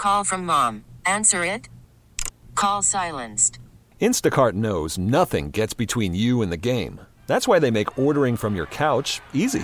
Call from mom. Answer it. Call silenced. Instacart knows nothing gets between you and the game. That's why they make ordering from your couch easy.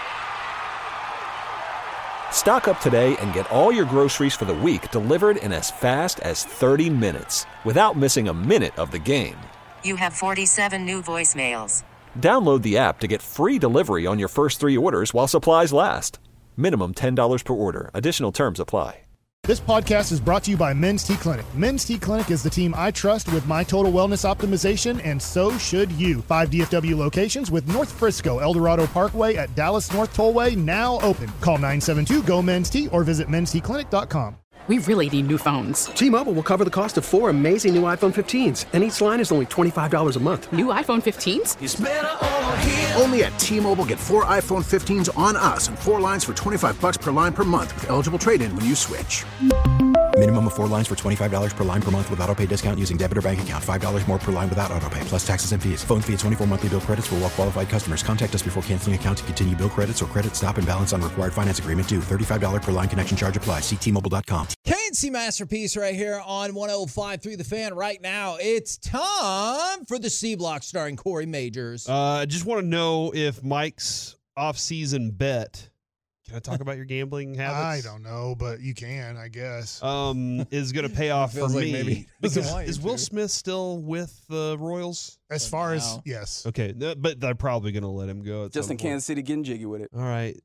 Stock up today and get all your groceries for the week delivered in as fast as 30 minutes without missing a minute of the game. You have 47 new voicemails. Download the app to get free delivery on your first 3 orders while supplies last. Minimum $10 per order. Additional terms apply. This podcast is brought to you by Men's T Clinic. Men's T Clinic is the team I trust with my total wellness optimization, and so should you. 5 DFW locations with North Frisco, El Dorado Parkway at Dallas North Tollway now open. Call 972-GO-MEN'S-T or visit mensteclinic.com. We really need new phones. T-Mobile will cover the cost of 4 amazing new iPhone 15s, and each line is only $25 a month. New iPhone 15s? It's better over here. Only at T-Mobile, get 4 iPhone 15s on us and 4 lines for $25 per line per month with eligible trade-in when you switch. Minimum of 4 lines for $25 per line per month with autopay discount using debit or bank account. $5 more per line without autopay, plus taxes and fees. Phone fee at 24 monthly bill credits for well-qualified customers. Contact us before canceling account to continue bill credits or credit stop and balance on required finance agreement due. $35 per line connection charge applies. See T-Mobile.com. K&C Masterpiece right here on 105.3 The Fan. Right now, it's time for the C Block starring Corey Majors. I just want to know if Mike's off-season bet, can I talk about your gambling habits? I don't know, but you can, I guess. Is going to pay off for like me. maybe Because doesn't is Will Smith still with the Royals? As far as, yes. Okay, but they're probably going to let him go. Just in Kansas City getting jiggy with it. All right.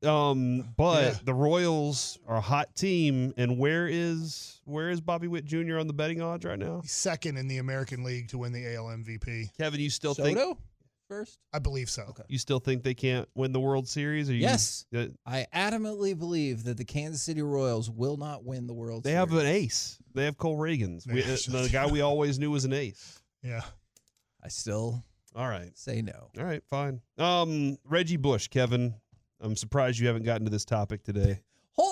But the Royals are a hot team, and where is Bobby Witt Jr. on the betting odds right now? He's second in the American League to win the AL MVP. Kevin, you still Soto think first? I believe so. Okay. you still think they can't win the World Series? Or Yes. I adamantly believe that the Kansas City Royals will not win the World They Series. have an ace. They have Cole Reagans, the guy we always knew was an ace. Yeah. I still All right. say no. All right, fine. Reggie Bush, Kevin. I'm surprised you haven't gotten to this topic today.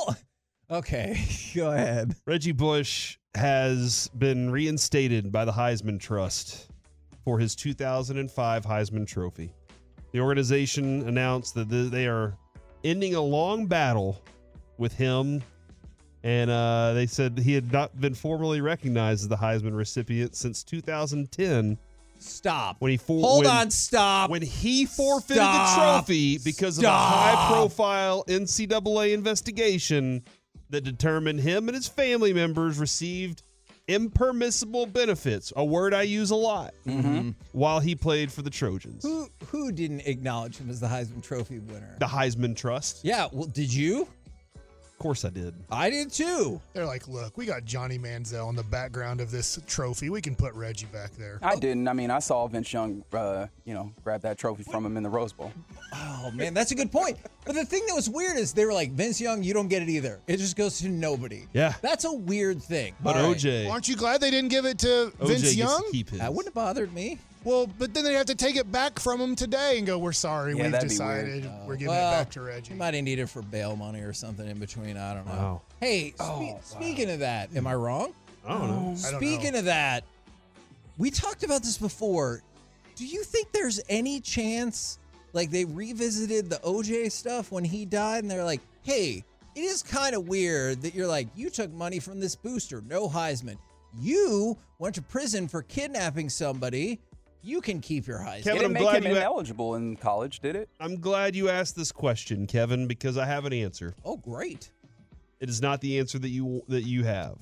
Okay, go ahead. Reggie Bush has been reinstated by the Heisman Trust for his 2005 Heisman Trophy. The organization announced that they are ending a long battle with him, and they said he had not been formally recognized as the Heisman recipient since 2010. Stop. Stop. When he forfeited the trophy because of a high-profile NCAA investigation that determined him and his family members received impermissible benefits, a word I use a lot, while he played for the Trojans. Who didn't acknowledge him as the Heisman Trophy winner? The Heisman Trust. Yeah, well, did you? Of course I did. I did too. They're like, look, we got Johnny Manziel in the background of this trophy. We can put Reggie back there. I didn't. I mean, I saw Vince Young, grab that trophy from him in the Rose Bowl. Oh, man, that's a good point. But the thing that was weird is they were like, Vince Young, you don't get it either. It just goes to nobody. Yeah. That's a weird thing. But All OJ. Well, aren't you glad they didn't give it to Vince OJ Young? gets to keep his. That wouldn't have bothered me. Well, but then they have to take it back from him today and go, we're sorry. Yeah, We've that'd be decided we're giving Well, it back to Reggie. You might have needed it for bail money or something in between. I don't know. Wow. Hey, speaking of that, am I wrong? I don't know. Speaking of that, we talked about this before. Do you think there's any chance, like they revisited the OJ stuff when he died and they're like, hey, it is kind of weird that you're like, you took money from this booster, no Heisman. You went to prison for kidnapping somebody. You can keep your Heisman. It Kevin, didn't I'm make glad him you ineligible in college, did it? I'm glad you asked this question, Kevin, because I have an answer. Oh, great. It is not the answer that you have.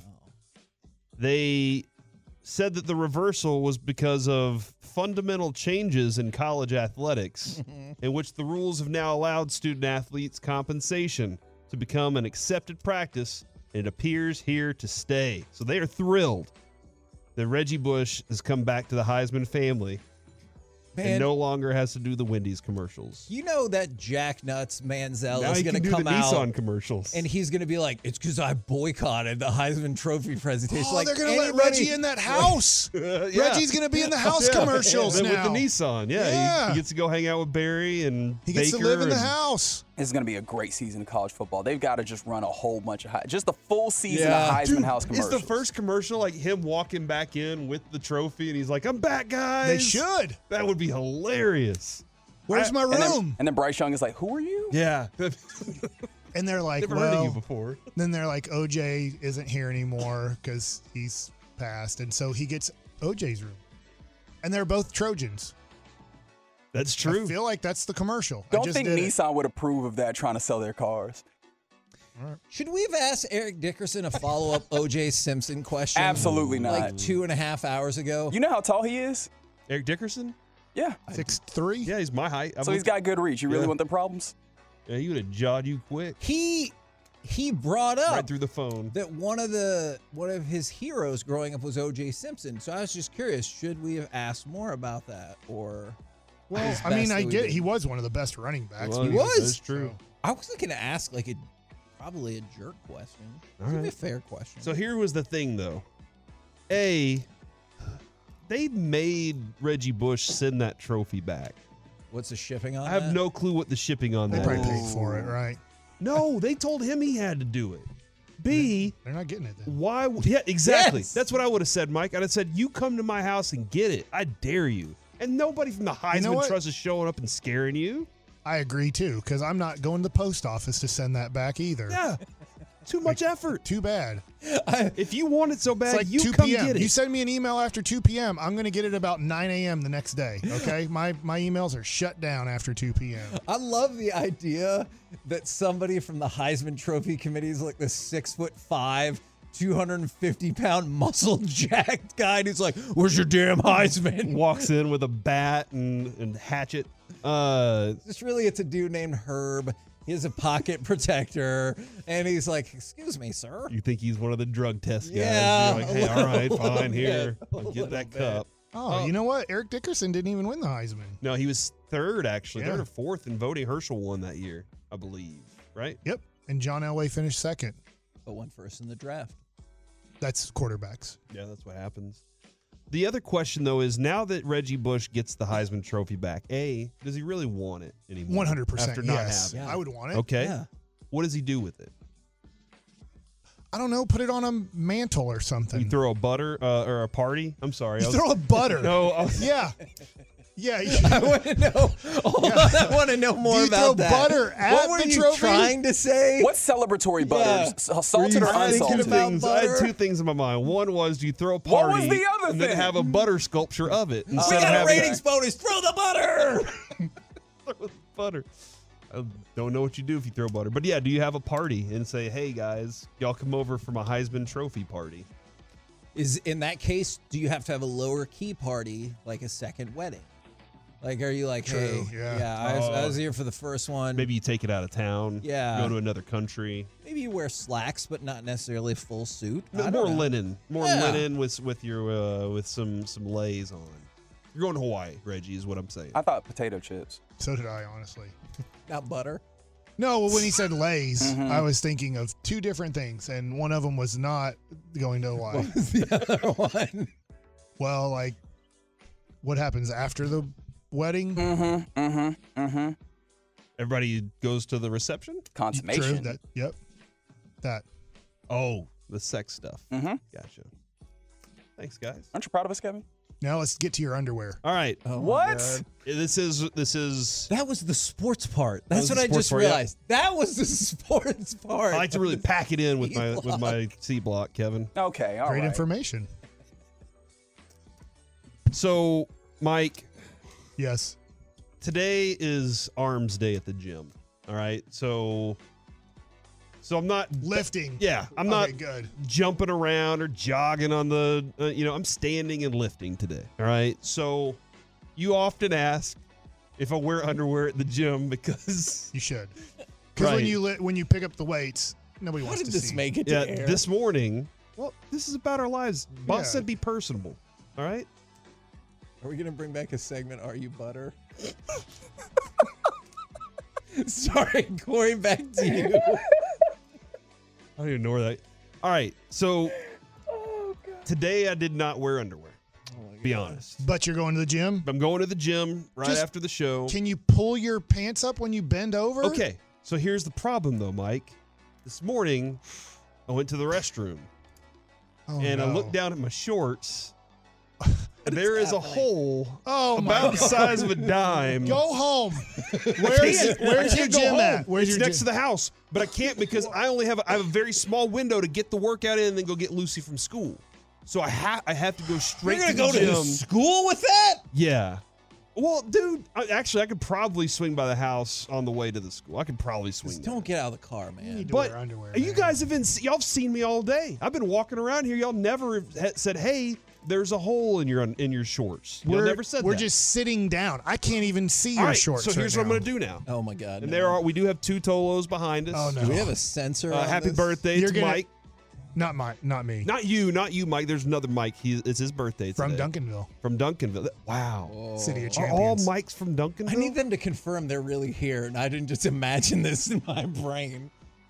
They said that the reversal was because of fundamental changes in college athletics, in which the rules have now allowed student athletes compensation to become an accepted practice, and it appears here to stay. So they are thrilled that Reggie Bush has come back to the Heisman family and no longer has to do the Wendy's commercials. You know that Jack Nuts Manziel Now is he going can to do come the out Nissan commercials. and he's going to be like, it's because I boycotted the Heisman Trophy presentation. Oh, like they're going to let Reggie in that house. Reggie's going to be in the house commercials With now. the Nissan, He gets to go hang out with Barry and He gets Baker to live in the and- house. It's going to be a great season of college football. They've got to just run a whole bunch of just the full season of Heisman Dude, House commercials. Is the first commercial like him walking back in with the trophy and he's like, I'm back, guys? They should. That would be hilarious. Where's my room? And then Bryce Young is like, who are you? Yeah. And they're like, Never heard of you before. Then they're like, OJ isn't here anymore because he's passed. And so he gets OJ's room. And they're both Trojans. That's true. I feel like that's the commercial. Don't think Nissan would approve of that trying to sell their cars. Should we have asked Eric Dickerson a follow-up O.J. Simpson question? Absolutely not. Like 2.5 hours ago. You know how tall he is? Eric Dickerson? Yeah. 6'3"? Yeah, he's my height. So he's got good reach. You really want the problems? Yeah, he would have jawed you quick. He brought up right through the phone that one of his heroes growing up was O.J. Simpson. So I was just curious, should we have asked more about that, or? Well, I mean, I get he was one of the best running backs. He was. That's true. So I was looking to ask probably a jerk question. It's a fair question. So here was the thing, though. They made Reggie Bush send that trophy back. What's the shipping on I have that? no clue what the shipping on They that probably is. paid for it, right? No, they told him he had to do it. B, they're not getting it then. Why? Yeah, exactly. Yes. That's what I would have said, Mike. I'd have said, you come to my house and get it. I dare you. And nobody from the Heisman Trust is showing up and scaring you. I agree, too, because I'm not going to the post office to send that back either. Yeah. Too much effort. Too bad. If you want it so bad, It's like you 2 come p.m. get it. You send me an email after 2 p.m., I'm going to get it about 9 a.m. the next day, okay? My emails are shut down after 2 p.m. I love the idea that somebody from the Heisman Trophy Committee is like this 6'5", 250-pound muscle-jacked guy, and he's like, "Where's your damn Heisman?" Walks in with a bat and hatchet. It's a dude named Herb. He has a pocket protector, and he's like, "Excuse me, sir." You think he's one of the drug test guys. Yeah, You're like, hey, all right, fine, here. I'll get that cup. Oh, you know what? Eric Dickerson didn't even win the Heisman. No, he was third, actually. Yeah. Third or fourth in voting. Herschel won that year, I believe, right? Yep. And John Elway finished second. But went first in the draft. That's quarterbacks. Yeah, that's what happens. The other question, though, is now that Reggie Bush gets the Heisman Trophy back, does he really want it anymore? 100%. After not Yes. having it? I would want it. Okay. Yeah. What does he do with it? I don't know. Put it on a mantle or something. You throw a butter or a party? I'm sorry. You throw a butter. No. Yeah. Yeah. I want to know. Hold on, I want to know more Do you about throw that. butter at what were the you trophy? trying to say? What celebratory butter? Salted or thinking unsalted? about I had butter? two things in my mind. One was, do you throw a What was party the other and then thing? have a butter sculpture of it We instead of got a having ratings bonus. Throw the butter. throw butter? I don't know what you do if you throw butter. But yeah, do you have a party and say, hey, guys, y'all come over for my Heisman Trophy party? Is in that case, do you have to have a lower key party, like a second wedding? Like, are you like, True, hey, yeah. I was here for the first one. Maybe you take it out of town. Yeah. Go to another country. Maybe you wear slacks, but not necessarily a full suit. I More don't know. linen. More Yeah. linen with your with some lays on. You're going to Hawaii, Reggie, is what I'm saying. I thought potato chips. So did I, honestly. Not butter. No, well, when he said Lay's, Mm-hmm. I was thinking of two different things, and one of them was not going to Hawaii. What was the other one? Well, like, what happens after the wedding? Everybody goes to the reception? Consummation. True. That. Oh, the sex stuff. Mhm. Gotcha. Thanks, guys. Aren't you proud of us, Kevin? Now let's get to your underwear. All right. Oh, my What? God. This is. That was the sports part. That's was what the I sports just part, yeah. realized. That was the sports part. I like to really pack it in with C-block. my C block, Kevin. Okay, all right. Great information. So, Mike, Yes. today is Arms Day at the gym. All right. So I'm not Lifting. Yeah, I'm Okay, not good. jumping around or jogging on the. I'm standing and lifting today. All right. So you often ask if I wear underwear at the gym because You should. Because Right. when you pick up the weights, nobody How wants did to this see. make it to air? this morning. Well, this is about our lives. Boss Yeah. said be personable. All right. Are we going to bring back a segment, Are You Butter? Sorry, Corey, back to you. I don't even know where that. All right. So today I did not wear underwear. Be honest. But you're going to the gym? I'm going to the gym right Just- after the show. Can you pull your pants up when you bend over? Okay. So here's the problem, though, Mike. This morning, I went to the restroom Oh, and I no. looked down at my shorts, there is a hole about the size of a dime. Go home. Where's your gym at? It's next to the house, but I can't because I have a very small window to get the workout in and then go get Lucy from school. So I have to go straight to the gym. You're gonna go to school with that? Yeah. Well, dude, I could probably swing by the house on the way to the school. I could probably swing. Don't get out of the car, man. You need to But wear underwear, you man. guys y'all have seen me all day. I've been walking around here. Y'all never said, "Hey, there's a hole in your shorts." Y'all never said that. We're just sitting down. I can't even see your shorts. So here's what I'm going to do now. Oh my God! And we do have 2 Tolos behind us. Oh no! Do we have a sensor? on Happy this? birthday to Mike. Not me. Not you, Mike. There's another Mike. It's his birthday today. From Duncanville. From Duncanville. Wow. City of Are all Champions. Mikes from Duncanville? I need them to confirm they're really here, and I didn't just imagine this in my brain.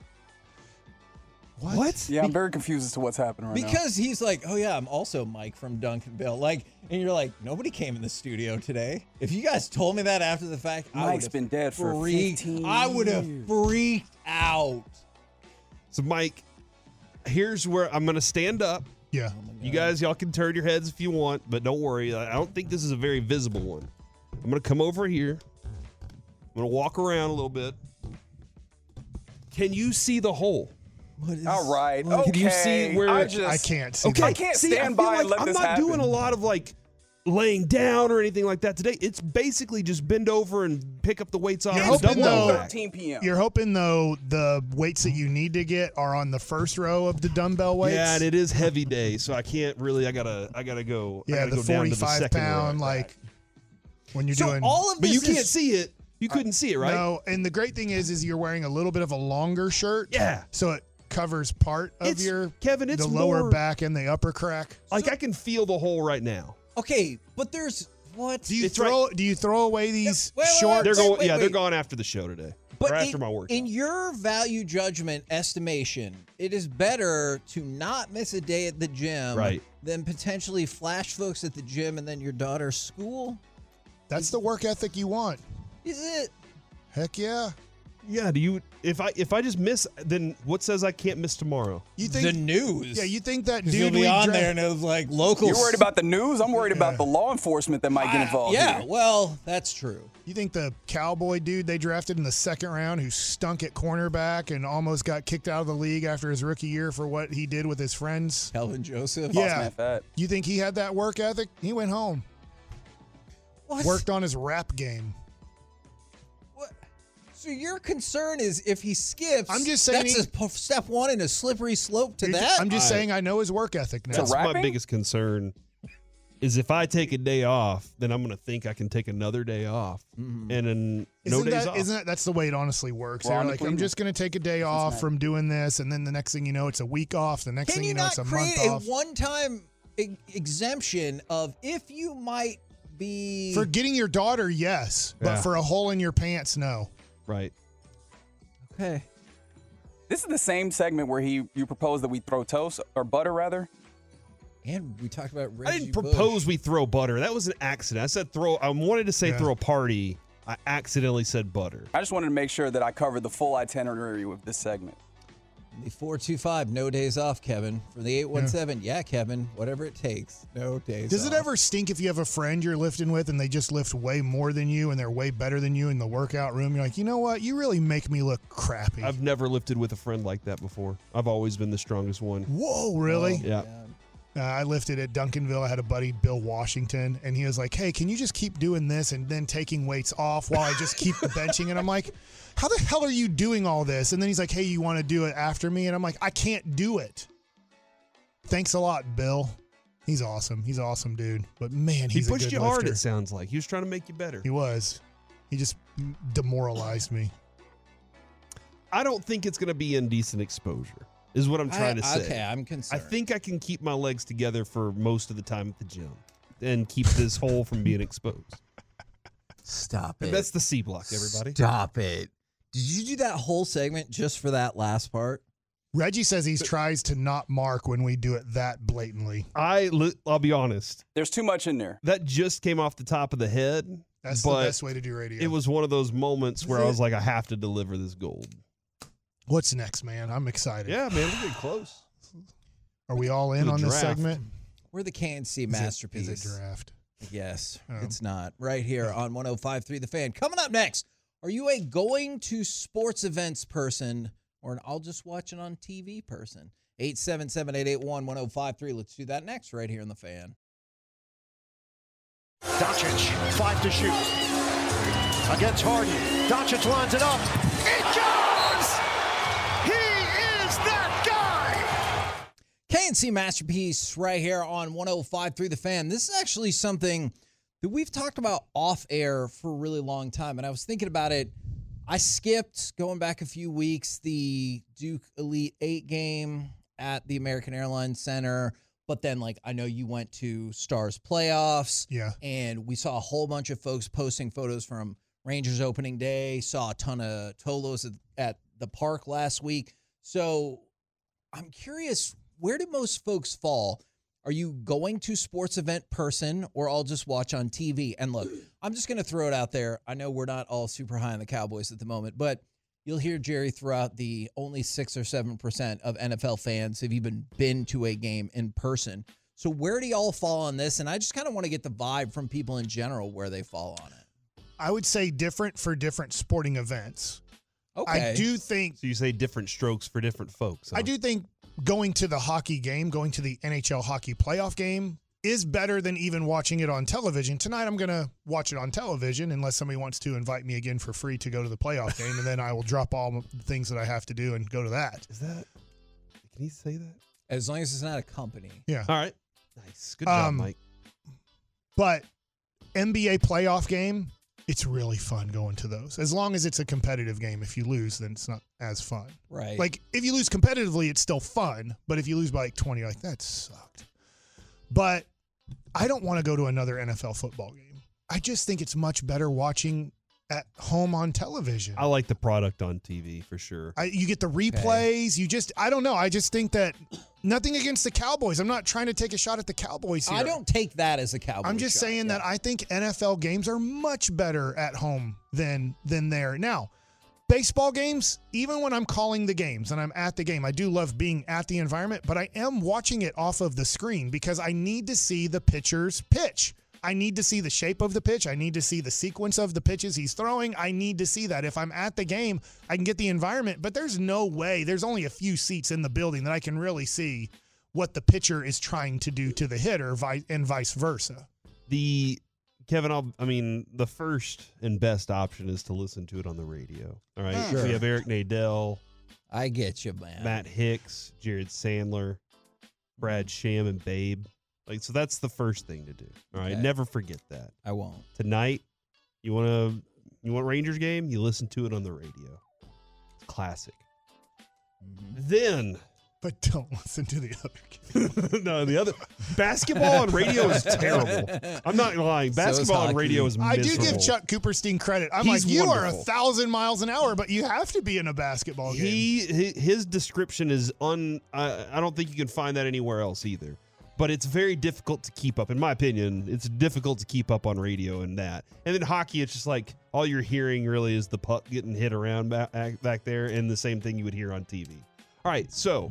What? Yeah, I'm very confused as to what's happening right now. Because he's like, oh yeah, I'm also Mike from Duncanville. Like, and you're like, nobody came in the studio today. If you guys told me that after the fact, Mike's been dead for 15 I would have years. freaked out. So, Mike, here's where I'm going to stand up. Yeah. Y'all can turn your heads if you want, but don't worry. I don't think this is a very visible one. I'm going to come over here. I'm going to walk around a little bit. Can you see the hole? All right. Okay. Can you see where I can't see. Okay. I can't See, stand I feel by and like let this I'm not happen. doing a lot of like laying down or anything like that today. It's basically just bend over and pick up the weights off You're the hoping, dumbbell though- rack. 13 p.m. You're hoping though the weights that you need to get are on the first row of the dumbbell weights. Yeah, and it is heavy day, so I can't really. I gotta go. Yeah, I gotta the go down to the 45 second pound, row. like when you're So doing. all of But this you can't is see it. You couldn't see it, right? No, and the great thing is you're wearing a little bit of a longer shirt. Yeah. So it covers part of It's- your Kevin, it's the lower more- back and the upper crack. Like I can feel the hole right now. okay, but there's what? Do you It's Do you throw away these Wait, wait, shorts? They're going. wait, They're wait. gone after the show today, But or after my workout. in your value judgment estimation, it is better to not miss a day at the gym Right. than potentially flash folks at the gym and then your daughter's school. That's the work ethic you want. Is it? Heck yeah. Yeah. Do you? If I just miss, then what says I can't miss tomorrow? You think The news. Yeah, you think that 'Cause dude you'll be we on dra- there and it was like local. You're worried about the news? I'm worried about the law enforcement that might get involved. Yeah, here. well, that's true. You think the cowboy dude they drafted in the second round who stunk at cornerback and almost got kicked out of the league after his rookie year for what he did with his friends? Calvin Joseph. Yeah. Man fat. You think he had that work ethic? He went home. What? Worked on his rap game. What? So your concern is if he skips, I'm just saying that's step one in a slippery slope to You're that. I'm just saying I know his work ethic now. That's my rapping? biggest concern. Is if I take a day off, then I'm going to think I can take another day off, and then no days off. Isn't that's the way it honestly works? We're They're on to like, I'm Cleveland. just going to take a day off from doing this, and then the next thing you know, it's a week off. The next Can thing you you know, not it's a create month a off. one-time exemption of if you might be For getting your daughter, yes, but Yeah. for a hole in your pants, no. Right. okay? This is the same segment where you proposed that we throw toast or butter rather. And we talked about I Reggie didn't Bush. propose we throw butter. That was an accident. I said throw. I wanted to say Yeah. throw a party. I accidentally said butter. I just wanted to make sure that I covered the full itinerary of this segment. The 425, no days off, Kevin. For the 817, yeah, Kevin, whatever it takes, no days Does off. it ever stink if you have a friend you're lifting with and they just lift way more than you and they're way better than you in the workout room? You're like, you know what? You really make me look crappy. I've never lifted with a friend like that before. I've always been the strongest one. Whoa, really? Yeah. I lifted at Duncanville. I had a buddy, Bill Washington, and he was like, hey, can you just keep doing this and then taking weights off while I just keep benching? And I'm like, how the hell are you doing all this? And then he's like, hey, you want to do it after me? And I'm like, I can't do it. Thanks a lot, Bill. He's awesome. He's an awesome dude. But, man, He he's pushed a good you hard, lifter. it sounds like. He was trying to make you better. He was. He just demoralized me. I don't think it's going to be indecent exposure, is what I'm trying to say. Okay, I'm I concerned. think I can keep my legs together for most of the time at the gym and keep this hole from being exposed. Stop And it. that's the C block, everybody. Stop it. Did you do that whole segment just for that last part? Reggie says he tries to not mark when we do it that blatantly. I'll be honest. There's too much in there. That just came off the top of the head. That's the but best way to do radio. It was one of those moments where I was like, I have to deliver this gold. What's next, man? I'm excited. Yeah, man, we're getting close. Are we all in The on this draft. segment? We're the KNC Is masterpiece. it draft? Yes, Oh. it's not. Right here on 105.3 The Fan. Coming up next, are you a going to sports events person or an I'll just watch it on TV person? 877-881-1053. Let's do that next right here in The Fan. Doncic, 5 to shoot. Against Harden. Doncic lines it up. It goes! He is that guy! KNC Masterpiece right here on 105.3 The Fan. This is actually something that we've talked about off air for a really long time. And I was thinking about it. I skipped, going back a few weeks, the Duke Elite 8 game at the American Airlines Center. But then, I know you went to Stars playoffs. Yeah. And we saw a whole bunch of folks posting photos from Rangers opening day. Saw a ton of Tolos at the park last week. So I'm curious, where do most folks fall? Are you going to sports event person or I'll just watch on TV? And look, I'm just going to throw it out there. I know we're not all super high on the Cowboys at the moment, but you'll hear Jerry throw out the only 6 or 7% of NFL fans have even been to a game in person. So where do y'all fall on this? And I just kind of want to get the vibe from people in general where they fall on it. I would say different for different sporting events. Okay. I do think. So you say different strokes for different folks. Huh? I do think going to the hockey game, going to the NHL hockey playoff game is better than even watching it on television. Tonight I'm going to watch it on television unless somebody wants to invite me again for free to go to the playoff game, and then I will drop all the things that I have to do and go to that. Is that? Can you say that? As long as it's not a company. Yeah. All right. Nice. Good job, Mike. But NBA playoff game, it's really fun going to those. As long as it's a competitive game. If you lose, then it's not as fun. Right. Like, if you lose competitively, it's still fun. But if you lose by 20, you're like, that sucked. But I don't want to go to another NFL football game. I just think it's much better watching at home on television. I like the product on TV for sure. You get the replays. Okay. I don't know. I just think that nothing against the Cowboys. I'm not trying to take a shot at the Cowboys here. I don't take that as a Cowboys I'm just saying that I think NFL games are much better at home than there. Now, baseball games, even when I'm calling the games and I'm at the game, I do love being at the environment, but I am watching it off of the screen because I need to see the pitcher's pitch. I need to see the shape of the pitch. I need to see the sequence of the pitches he's throwing. I need to see that. If I'm at the game, I can get the environment, but there's no way. There's only a few seats in the building that I can really see what the pitcher is trying to do to the hitter and vice versa. Kevin, the first and best option is to listen to it on the radio. All right. Sure. We have Eric Nadel. I get you, man. Matt Hicks, Jared Sandler, Brad Sham, and Babe. So that's the first thing to do. All right. Okay. Never forget that. I won't. Tonight, you want Rangers game? You listen to it on the radio. It's classic. Mm-hmm. Then. But don't listen to the other game. No, the other basketball on radio is terrible. I'm not lying. Basketball on radio is miserable. I do give Chuck Cooperstein credit. He's you wonderful. are 1,000 miles an hour, but you have to be in a basketball game. His description is I don't think you can find that anywhere else either. But it's very difficult to keep up. In my opinion, it's difficult to keep up on radio and that. And then hockey, it's just like all you're hearing really is the puck getting hit around back there and the same thing you would hear on TV. All right, so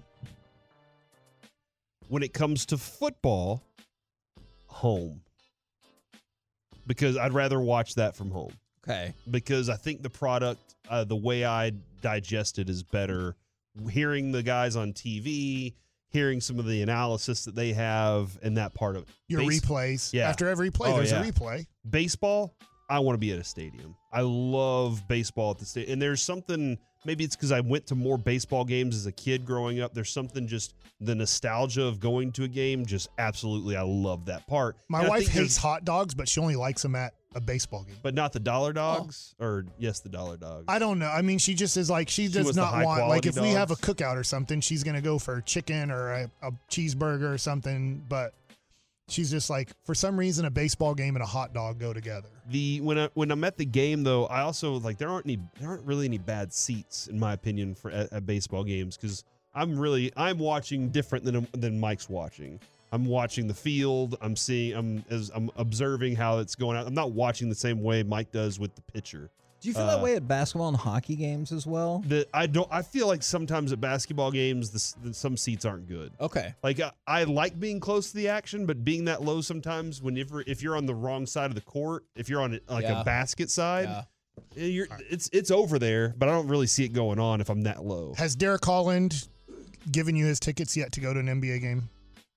when it comes to football, home. Because I'd rather watch that from home. Okay. Because I think the product, the way I digest it is better. Hearing the guys on TV, hearing some of the analysis that they have, and that part of it. Your replays. Yeah. After every play, there's a replay. Baseball, I want to be at a stadium. I love baseball at the stadium. And there's something, maybe it's because I went to more baseball games as a kid growing up. There's something just, the nostalgia of going to a game, just absolutely, I love that part. My wife hates hot dogs, but she only likes them at a baseball game. But not the dollar dogs? Or, yes, the dollar dogs. I don't know. I mean, she just is like, she does not want, like, if we have a cookout or something, she's going to go for chicken or a cheeseburger or something. But she's just like, for some reason, a baseball game and a hot dog go together. When I'm at the game, though, I also, like, there aren't really any bad seats, in my opinion, for at baseball games, because I'm watching different than Mike's watching. I'm watching the field. I'm observing how it's going out. I'm not watching the same way Mike does with the pitcher. Do you feel that way at basketball and hockey games as well? I feel like sometimes at basketball games, some seats aren't good. Okay. Like I like being close to the action, but being that low sometimes, if you're on the wrong side of the court, if you're on a basket side, it's over there. But I don't really see it going on if I'm that low. Has Derek Holland given you his tickets yet to go to an NBA game?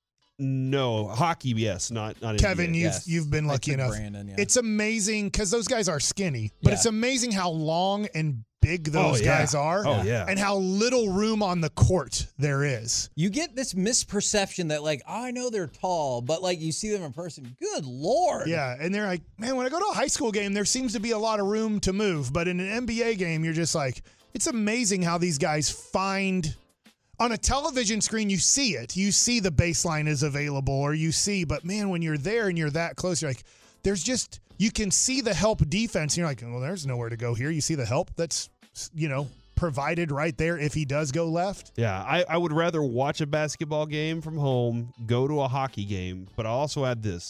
No, hockey, yes, not Kevin, NBA. you've been lucky enough. Brandon, It's amazing because those guys are skinny, but it's amazing how long and big those guys are. Oh, yeah. And how little room on the court there is. You get this misperception that, like, I know they're tall, but, like, you see them in person. Good Lord. Yeah, and they're like, man, when I go to a high school game, there seems to be a lot of room to move. But in an NBA game, you're just like, it's amazing how these guys find – on a television screen, you see it. You see the baseline is available, but man, when you're there and you're that close, you're like, you can see the help defense. And you're like, well, there's nowhere to go here. You see the help that's, provided right there if he does go left. Yeah, I would rather watch a basketball game from home, go to a hockey game, but I also add this.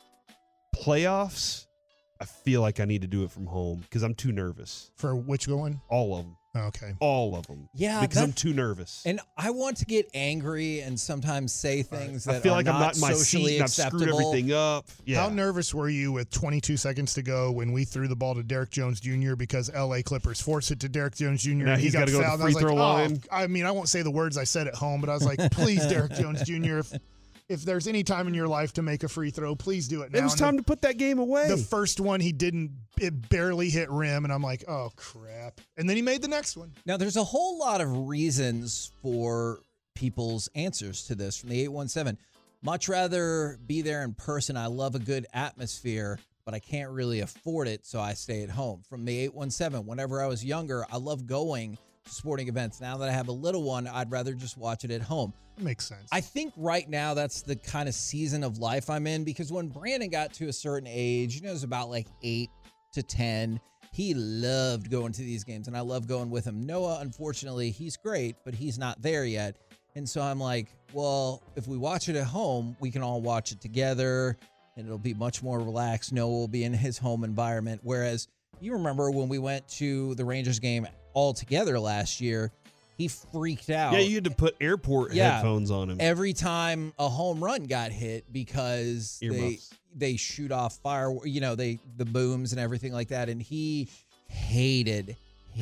Playoffs, I feel like I need to do it from home because I'm too nervous. For which one? All of them. Okay. All of them. Yeah. Because I'm too nervous. And I want to get angry and sometimes say things that I feel are like not I'm not in my socially seat and I've acceptable. screwed everything up. Yeah. How nervous were you with 22 seconds to go when we threw the ball to Derek Jones Jr. because L.A. Clippers forced it to Derek Jones Jr. Now he's got to go to fouled. the free throw line. I mean, I won't say the words I said at home, but I was like, please, Derek Jones Jr., if there's any time in your life to make a free throw, please do it now. It was time to put that game away. The first one it barely hit rim, and I'm like, oh, crap. And then he made the next one. Now, there's a whole lot of reasons for people's answers to this from the 817. Much rather be there in person. I love a good atmosphere, but I can't really afford it, so I stay at home. From the 817, whenever I was younger, I loved going to sporting events. Now that I have a little one, I'd rather just watch it at home. Makes sense. I think right now that's the kind of season of life I'm in because when Brandon got to a certain age, it was about like 8 to 10, he loved going to these games, and I love going with him. Noah, unfortunately, he's great, but he's not there yet. And so I'm like, well, if we watch it at home, we can all watch it together, and it'll be much more relaxed. Noah will be in his home environment. Whereas you remember when we went to the Rangers game all together last year, he freaked out. Yeah, you had to put airport headphones on him. Every time a home run got hit because they shoot off fire, the booms and everything like that. And he hated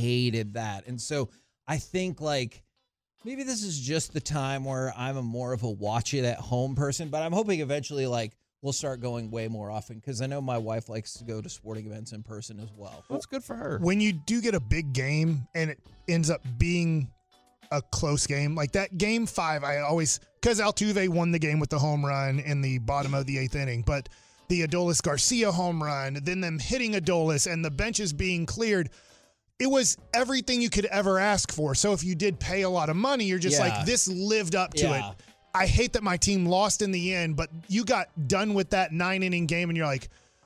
that. And so I think like maybe this is just the time where I'm more of a watch it at home person, but I'm hoping eventually like we'll start going way more often because I know my wife likes to go to sporting events in person as well. That's good for her. When you do get a big game and it ends up being a close game, like that game 5, because Altuve won the game with the home run in the bottom of the 8th inning, but the Adolis Garcia home run, then them hitting Adolis and the benches being cleared, it was everything you could ever ask for. So if you did pay a lot of money, you're just like, this lived up to it. I hate that my team lost in the end, but you got done with that 9-inning game and you're like,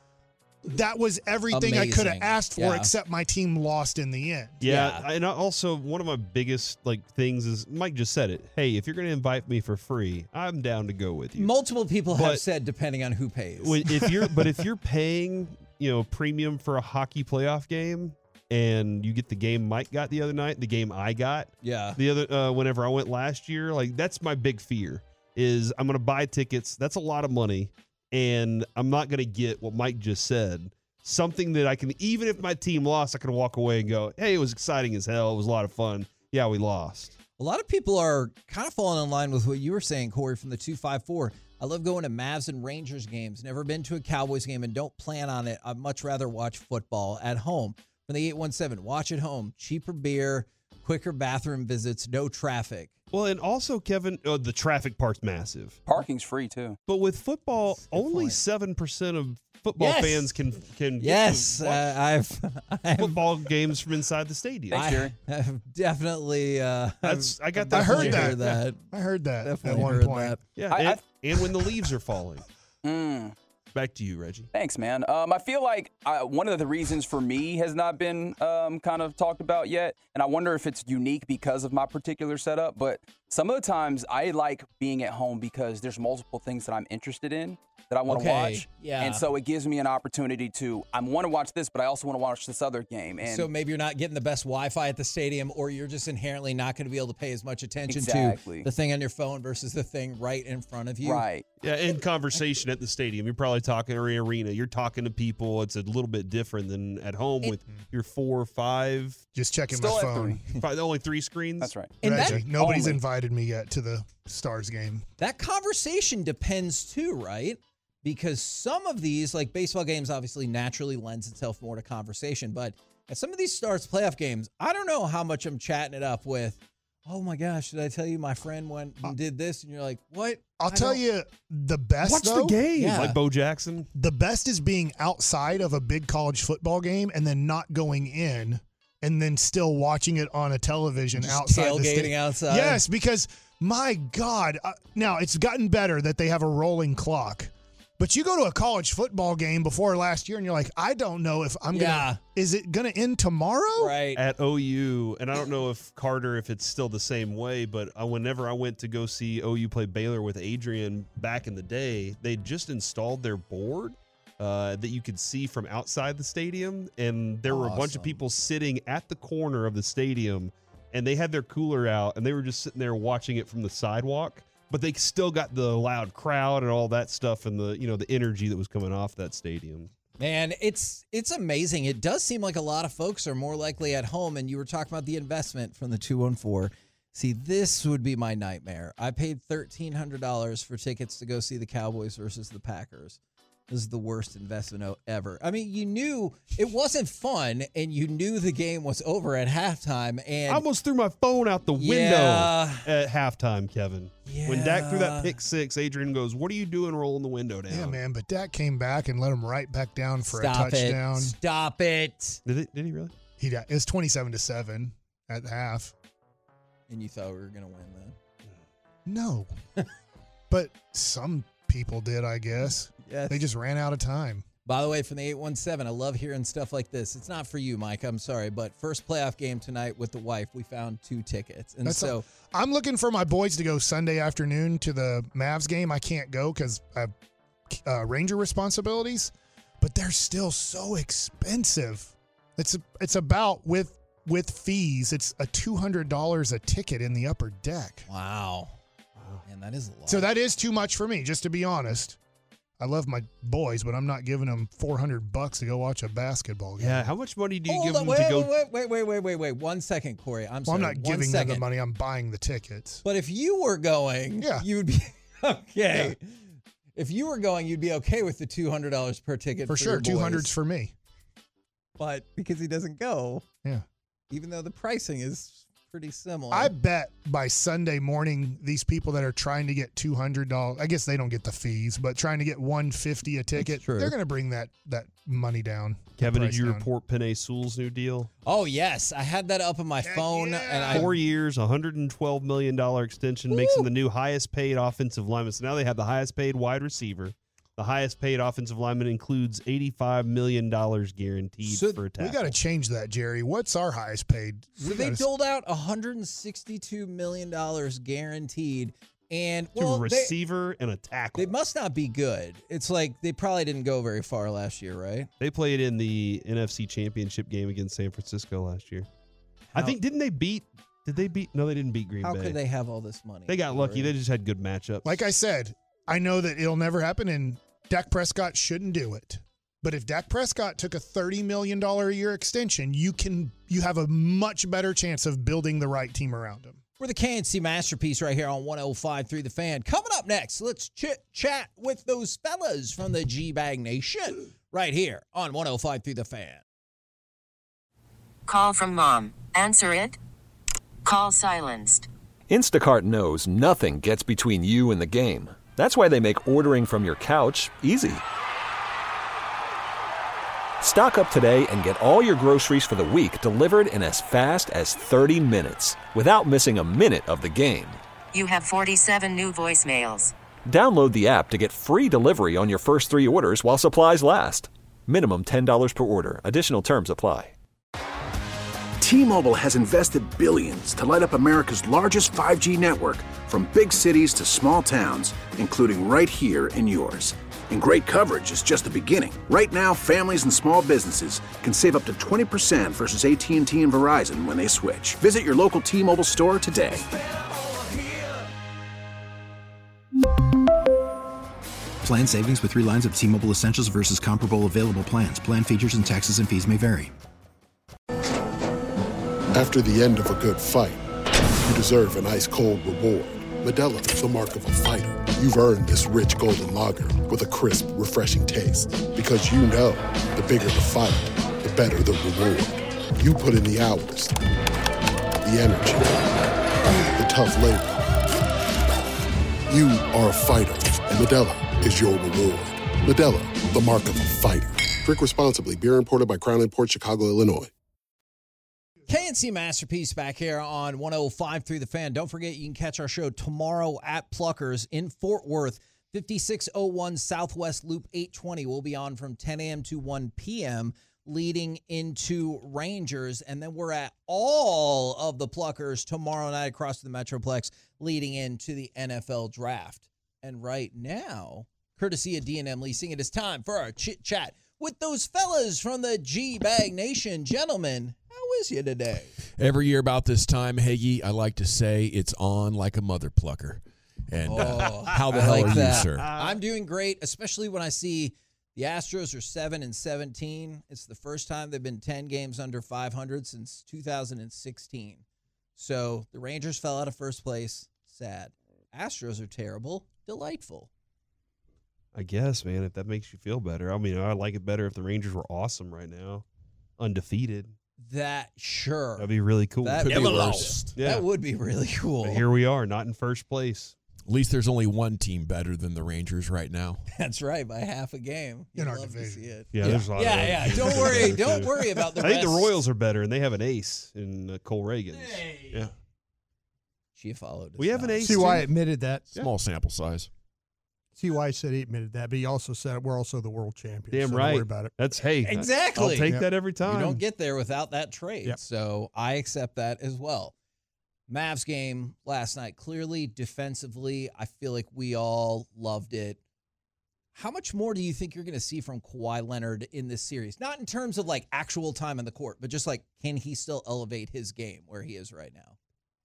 that was everything I could have asked for except my team lost in the end. Yeah. And also one of my biggest things is Mike just said it. Hey, if you're going to invite me for free, I'm down to go with you. Multiple people have said depending on who pays. If you're paying, premium for a hockey playoff game and you get the game Mike got the other night, the game I got, the other whenever I went last year, that's my big fear is I'm going to buy tickets. That's a lot of money. And I'm not going to get what Mike just said, something that I can, even if my team lost, I can walk away and go, hey, it was exciting as hell. It was a lot of fun. Yeah, we lost. A lot of people are kind of falling in line with what you were saying, Corey, from the 254. I love going to Mavs and Rangers games. Never been to a Cowboys game and don't plan on it. I'd much rather watch football at home. From the 817, watch at home. Cheaper beer, quicker bathroom visits, no traffic. Well, and also, Kevin, the traffic part's massive. Parking's free, too. But with football, only 7% of football fans can Yes, I've football games from inside the stadium. I have definitely. I got that. I heard that. I heard that Definitely at one heard point. that. Yeah, and when the leaves are falling. Back to you, Reggie. Thanks, man. I feel like one of the reasons for me has not been kind of talked about yet, and I wonder if it's unique because of my particular setup, but Some of the times I like being at home because there's multiple things that I'm interested in that I want to watch. Yeah. And so it gives me an opportunity I want to watch this, but I also want to watch this other game. And so maybe you're not getting the best Wi-Fi at the stadium, or you're just inherently not going to be able to pay as much attention to the thing on your phone versus the thing right in front of you. Right. Yeah, in conversation at the stadium, you're probably talking, or arena, you're talking to people. It's a little bit different than at home with your 4 or 5. Just checking my phone. Only 3 screens? That's right. And nobody's invited me yet to the Stars game. That conversation depends too, right? Because some of these, like baseball games, obviously naturally lends itself more to conversation. But at some of these Stars playoff games, I don't know how much I'm chatting it up with. Oh my gosh, did I tell you my friend went and did this? And you're like, what? I'll tell you the best. What's the game? Yeah. Like Bo Jackson? The best is being outside of a big college football game and then not going in and then still watching it on a television just outside. Tailgating outside. Yes, because my God. Now, it's gotten better that they have a rolling clock. But you go to a college football game before last year and you're like, I don't know if I'm going to – is it going to end tomorrow? Right. At OU, and I don't know if Carter, if it's still the same way, but whenever I went to go see OU play Baylor with Adrian back in the day, they just installed their board that you could see from outside the stadium, and there were a bunch of people sitting at the corner of the stadium, and they had their cooler out, and they were just sitting there watching it from the sidewalk. But they still got the loud crowd and all that stuff and the energy that was coming off that stadium. Man, it's amazing. It does seem like a lot of folks are more likely at home. And you were talking about the investment from the 214. See, this would be my nightmare. I paid $1,300 for tickets to go see the Cowboys versus the Packers. This is the worst investment ever. I mean, you knew it wasn't fun, and you knew the game was over at halftime. And I almost threw my phone out the window at halftime, Kevin. Yeah. When Dak threw that pick 6, Adrian goes, "What are you doing rolling the window down?" Yeah, man, but Dak came back and let him right back down for a touchdown. Stop it. Did he really? It was 27-7 at half. And you thought we were going to win then? No. But some people did, I guess. Yes. They just ran out of time. By the way, from the 817, I love hearing stuff like this. It's not for you, Mike. I'm sorry, but first playoff game tonight with the wife, we found 2 tickets. And I'm looking for my boys to go Sunday afternoon to the Mavs game. I can't go because I have Ranger responsibilities, but they're still so expensive. It's about with fees. It's a $200 a ticket in the upper deck. Wow. Man, that is a lot. So that is too much for me, just to be honest. I love my boys, but I'm not giving them $400 to go watch a basketball game. Yeah, how much money do you give them to go? Wait. 1 second, Corey. I'm sorry. I'm not giving them the money. I'm buying the tickets. But if you were going, you would be okay. Yeah. If you were going, you'd be okay with the $200 per ticket. For sure, 200's for me. But because he doesn't go, yeah. Even though the pricing is pretty similar. I bet by Sunday morning, these people that are trying to get $200, I guess they don't get the fees, but trying to get $150 a ticket, they're going to bring that money down. Kevin, did you report Penei Sewell's new deal? Oh, yes. I had that up on my phone. Yeah. And 4 years, $112 million extension, makes him the new highest paid offensive lineman. So now they have the highest paid wide receiver. The highest paid offensive lineman includes $85 million guaranteed for a tackle. We got to change that, Jerry. What's our highest paid? So they doled out $162 million guaranteed. And to a receiver and a tackle. They must not be good. It's like they probably didn't go very far last year, right? They played in the NFC Championship game against San Francisco last year. I think, did they beat? No, they didn't beat Green Bay. How could they have all this money? They got lucky. They just had good matchups. Like I said, I know that it'll never happen, and Dak Prescott shouldn't do it. But if Dak Prescott took a $30 million a year extension, you have a much better chance of building the right team around him. We're the KNC Masterpiece right here on 105.3 The Fan. Coming up next, let's chit-chat with those fellas from the G-Bag Nation right here on 105.3 The Fan. Call from mom. Answer it. Call silenced. Instacart knows nothing gets between you and the game. That's why they make ordering from your couch easy. Stock up today and get all your groceries for the week delivered in as fast as 30 minutes without missing a minute of the game. You have 47 new voicemails. Download the app to get free delivery on your first 3 orders while supplies last. Minimum $10 per order. Additional terms apply. T-Mobile has invested billions to light up America's largest 5G network, from big cities to small towns, including right here in yours. And great coverage is just the beginning. Right now, families and small businesses can save up to 20% versus AT&T and Verizon when they switch. Visit your local T-Mobile store today. Plan savings with 3 lines of T-Mobile Essentials versus comparable available plans. Plan features and taxes and fees may vary. After the end of a good fight, you deserve an ice-cold reward. Modelo, the mark of a fighter. You've earned this rich golden lager with a crisp, refreshing taste. Because you know, the bigger the fight, the better the reward. You put in the hours, the energy, the tough labor. You are a fighter, and Modelo is your reward. Modelo, the mark of a fighter. Drink responsibly. Beer imported by Crown Imports, Chicago, Illinois. KNC Masterpiece back here on 105.3 The Fan. Don't forget, you can catch our show tomorrow at Pluckers in Fort Worth, 5601 Southwest Loop 820. We'll be on from 10 a.m. to 1 p.m. leading into Rangers. And then we're at all of the Pluckers tomorrow night across the Metroplex leading into the NFL Draft. And right now, courtesy of D&M Leasing, it is time for our chit-chat with those fellas from the G-Bag Nation. Gentlemen, how is you today? Every year about this time, Hagee, I like to say it's on like a mother plucker. And how the hell are you, sir? I'm doing great, especially when I see the Astros are 7-17. It's the first time they've been 10 games under 500 since 2016. So the Rangers fell out of first place. Sad. Astros are terrible. Delightful. I guess, man, if that makes you feel better. I mean, I'd like it better if the Rangers were awesome right now. Undefeated. Sure. That'd be really cool. That Could be worse. Yeah. That would be really cool. But here we are, not in first place. At least there's only one team better than the Rangers right now. That's right, by half a game. In our love to division. see it. Yeah, there's a lot of Yeah. Don't worry about the I think the rest. Royals are better, and they have an ace in Cole Reagan. Hey. Yeah. Chiafalo does We have an not. ace. CY admitted that. Small sample size. CY said he admitted that, but he also said we're also the world champions. Damn so right. Don't worry about it. That's, hey. Exactly. I'll take Yep. that every time. You don't get there without that trade. Yep. So I accept that as well. Mavs game last night, clearly defensively, I feel like we all loved it. How much more do you think you're going to see from Kawhi Leonard in this series? Not in terms of like actual time on the court, but just like, can he still elevate his game where he is right now?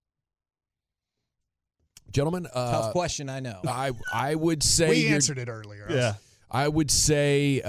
Gentlemen, Tough question, I know. I would say We answered it earlier. Yeah. I would say,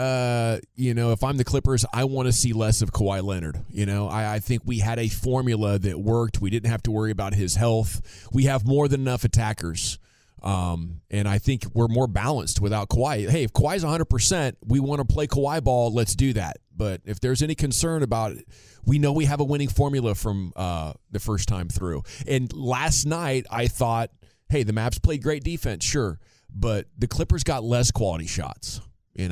if I'm the Clippers, I want to see less of Kawhi Leonard. I think we had a formula that worked. We didn't have to worry about his health. We have more than enough attackers. And I think we're more balanced without Kawhi. Hey, if Kawhi's 100%, we want to play Kawhi ball, let's do that. But if there's any concern about it, we know we have a winning formula from the first time through. And last night, I thought, hey, the Mavs played great defense, sure. But the Clippers got less quality shots,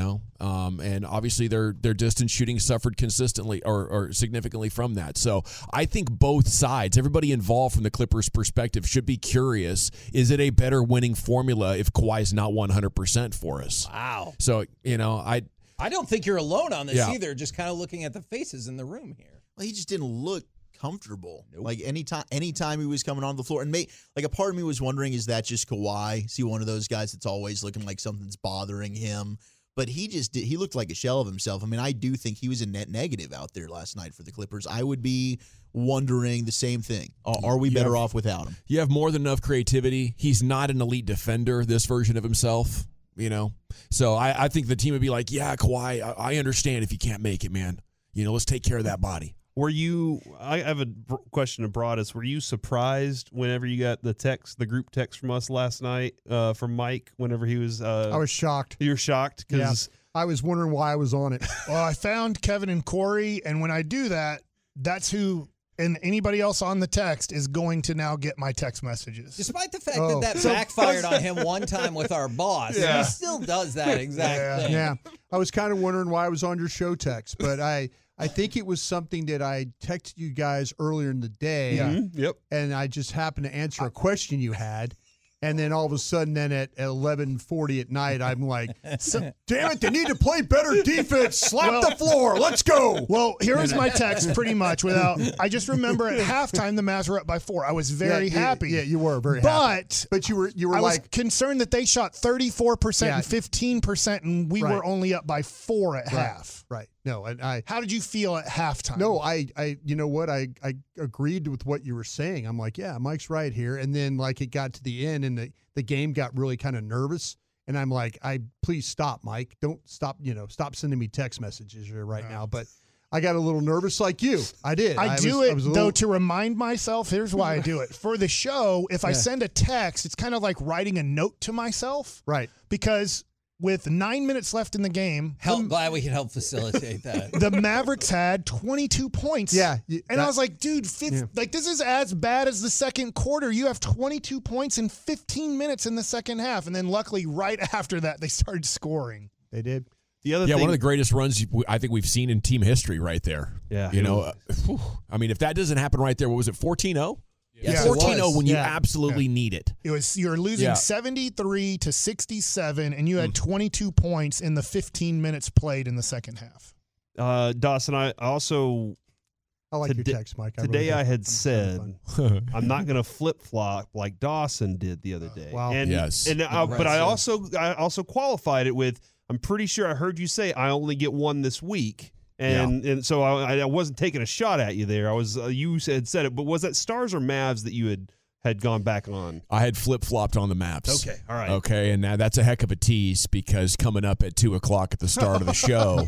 and obviously their distance shooting suffered consistently or significantly from that. So I think both sides, everybody involved from the Clippers' perspective, should be curious: is it a better winning formula if Kawhi's not 100% for us? Wow. So I don't think you're alone on this Yeah. either. Just kind of looking at the faces in the room here. Well, he just didn't look comfortable. Nope. Like anytime he was coming on the floor, and a part of me was wondering, is that just Kawhi? Is he one of those guys that's always looking like something's bothering him? But he looked like a shell of himself. I mean, I do think he was a net negative out there last night for the Clippers. I would be wondering the same thing. Are we better off without him? You have more than enough creativity. He's not an elite defender, this version of himself, So I think the team would be like, yeah, Kawhi, I understand if you can't make it, man. Let's take care of that body. I have a question to Broadus. Were you surprised whenever you got the group text from us last night from Mike whenever he was I was shocked. You were shocked? Because I was wondering why I was on it. Well, I found Kevin and Corey, and when I do that, that's who and anybody else on the text is going to now get my text messages. Despite the fact that backfired on him one time with our boss, he still does that exact thing. Yeah, I was kind of wondering why I was on your show text, but I think it was something that I texted you guys earlier in the day. Yep. And I just happened to answer a question you had. And then all of a sudden, then at 11:40 at night, I'm like, damn it, they need to play better defense. Slap the floor. Let's go. Well, here was my text pretty much I just remember at halftime the Mavs were up by 4. I was very happy. Yeah, you were very happy. But you were I like was concerned that they shot 34% and 15%, and we were only up by 4 at half. Right. No, and how did you feel at halftime? No, I you know what? I agreed with what you were saying. I'm like, yeah, Mike's right here. And then like it got to the end and the game got really kind of nervous. And I'm like, please stop, Mike. Don't stop, stop sending me text messages here right now. But I got a little nervous like you. I did. I do it to remind myself. Here's why I do it. For the show, if I send a text, it's kind of like writing a note to myself. Right. Because with 9 minutes left in the game. Glad we can help facilitate that. The Mavericks had 22 points. Yeah. And I was like, dude, this is as bad as the second quarter. You have 22 points in 15 minutes in the second half. And then luckily right after that, they started scoring. They did. The other thing, one of the greatest runs I think we've seen in team history right there. Yeah. I mean, if that doesn't happen right there, what was it, 14-0? Yes, 14-0 when you absolutely need it. You're losing 73 to 67, and you had 22 points in the 15 minutes played in the second half. Dawson, I also like your text, Mike. Today I had said I'm not going to flip flop like Dawson did the other day. Wow. But I also qualified it with I'm pretty sure I heard you say I only get one this week. And so I wasn't taking a shot at you there. You had said it, but was that Stars or Mavs that you had gone back on? I had flip-flopped on the Mavs. Okay, all right. Okay, and now that's a heck of a tease because coming up at 2:00 at the start of the show,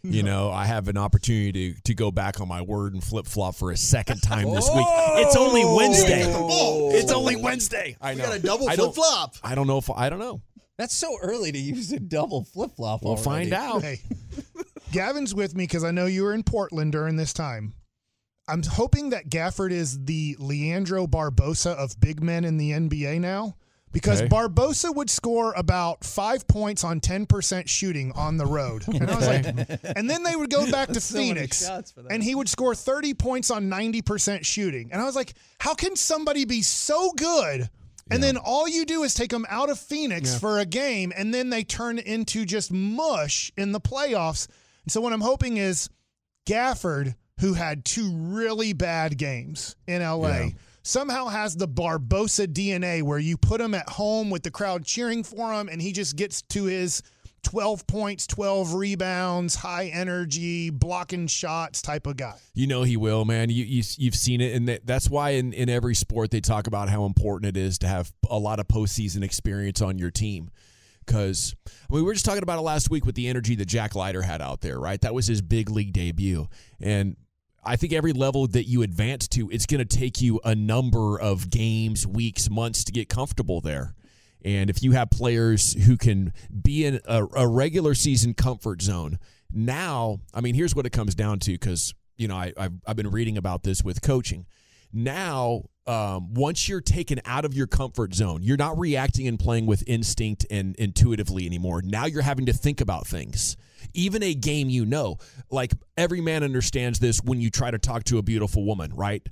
I have an opportunity to go back on my word and flip-flop for a second time this week. It's only Wednesday. It's only Wednesday. I know. We got a double flip-flop. I don't know. That's so early to use a double flip-flop We'll find out. Hey. Gavin's with me because I know you were in Portland during this time. I'm hoping that Gafford is the Leandro Barbosa of big men in the NBA now because Barbosa would score about 5 points on 10% shooting on the road. And I was like, and then they would go back to Phoenix and he would score 30 points on 90% shooting. And I was like, how can somebody be so good? And then all you do is take them out of Phoenix for a game and then they turn into just mush in the playoffs. And so what I'm hoping is Gafford, who had 2 really bad games in LA, somehow has the Barbosa DNA where you put him at home with the crowd cheering for him and he just gets to his 12 points, 12 rebounds, high energy, blocking shots type of guy. He will, man. You've seen it, and that's why in every sport they talk about how important it is to have a lot of postseason experience on your team. Because we were just talking about it last week with the energy that Jack Leiter had out there, right? That was his big league debut. And I think every level that you advance to, it's going to take you a number of games, weeks, months to get comfortable there. And if you have players who can be in a regular season comfort zone, now, I mean, here's what it comes down to because, I've been reading about this with coaching. Now, once you're taken out of your comfort zone, you're not reacting and playing with instinct and intuitively anymore. Now you're having to think about things. Even a game, like every man understands this when you try to talk to a beautiful woman, right?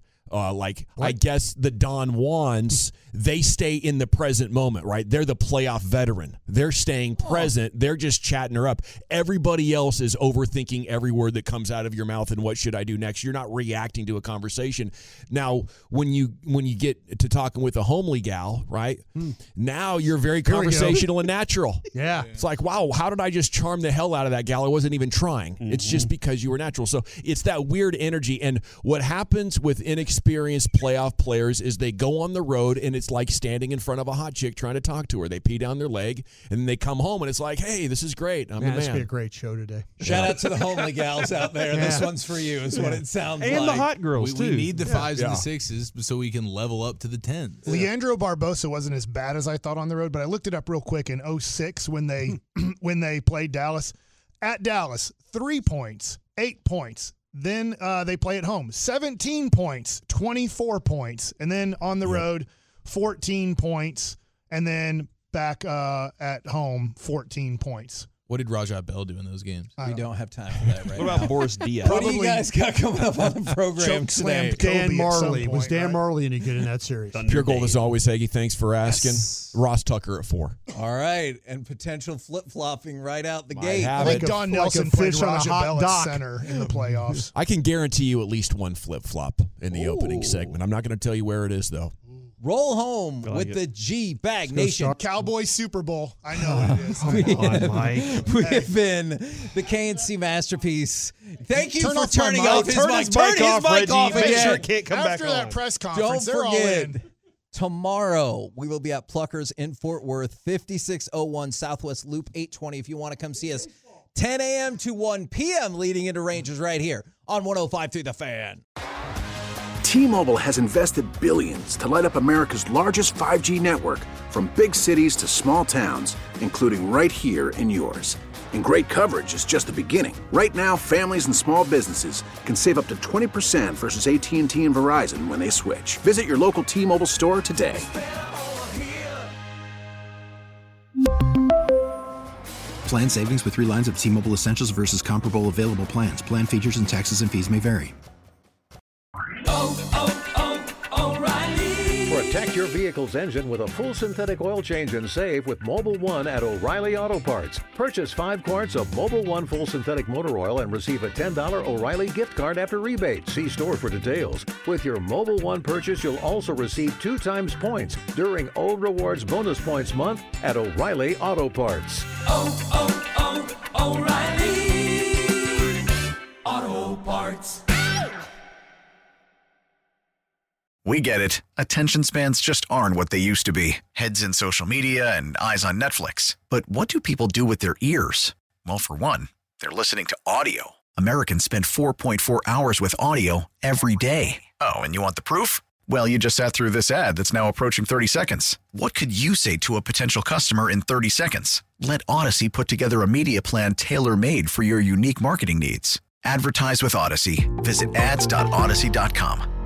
I guess the Don Juans, they stay in the present moment, right? They're the playoff veteran. They're staying present. They're just chatting her up. Everybody else is overthinking every word that comes out of your mouth and what should I do next? You're not reacting to a conversation. Now, when you get to talking with a homely gal, right? Now you're very conversational and natural. Yeah. It's like, wow, how did I just charm the hell out of that gal? I wasn't even trying. It's just because you were natural. So it's that weird energy. And what happens with inexperienced playoff players is they go on the road and it's like standing in front of a hot chick trying to talk to her. They pee down their leg and then they come home and it's like, hey, this is great. I'm the man. This will be a great show today. Shout out to the homely gals out there. This one's for you is what it sounds like. And the hot girls, too. We need the 5s and the 6s so we can level up to the 10s. Leandro Barbosa wasn't as bad as I thought on the road, but I looked it up real quick in 06 when they played Dallas. At Dallas, 3 points, 8 points. Then they play at home, 17 points, 24 points. And then on the road, 14 points. And then back at home, 14 points. What did Rajah Bell do in those games? We don't have time for that right What now. about Boris Diaz? What do you guys got coming up on the program today? Dan Marley. Was Dan Marley any good in that series? Pure Gold as always, Hagee. Thanks for asking. Yes. Ross Tucker at 4. All right, and potential flip-flopping right out the Might gate. have I think it. Don Like Nelson a played fish on a Raja hot Bell at dock. center in the playoffs. I can guarantee you at least one flip-flop in the opening segment. I'm not going to tell you where it is, though. Roll home Like with it. the G-Bag Nation. Cowboy Super Bowl. I know what it is. We have been the KNC Masterpiece. Thank you Turn for off my turning mic. off his Turn mic. his Turn mic his off, mic Reggie. off Make again. sure it can't come After back that on. press Don't conference, they're all forget, in. tomorrow we will be at Pluckers in Fort Worth, 5601 Southwest Loop 820. If you want to come see us, 10 a.m. to 1 p.m. leading into Rangers right here on 105.3 The Fan. T-Mobile has invested billions to light up America's largest 5G network, from big cities to small towns, including right here in yours. And great coverage is just the beginning. Right now, families and small businesses can save up to 20% versus AT&T and Verizon when they switch. Visit your local T-Mobile store today. Plan savings with 3 lines of T-Mobile Essentials versus comparable available plans. Plan features and taxes and fees may vary. Protect your vehicle's engine with a full synthetic oil change and save with Mobil 1 at O'Reilly Auto Parts. Purchase 5 quarts of Mobil 1 full synthetic motor oil and receive a $10 O'Reilly gift card after rebate. See store for details. With your Mobil 1 purchase, you'll also receive 2 times points during O Rewards Bonus Points Month at O'Reilly Auto Parts. O'Reilly Auto Parts. We get it. Attention spans just aren't what they used to be. Heads in social media and eyes on Netflix. But what do people do with their ears? Well, for one, they're listening to audio. Americans spend 4.4 hours with audio every day. Oh, and you want the proof? Well, you just sat through this ad that's now approaching 30 seconds. What could you say to a potential customer in 30 seconds? Let Odyssey put together a media plan tailor-made for your unique marketing needs. Advertise with Odyssey. Visit ads.odyssey.com.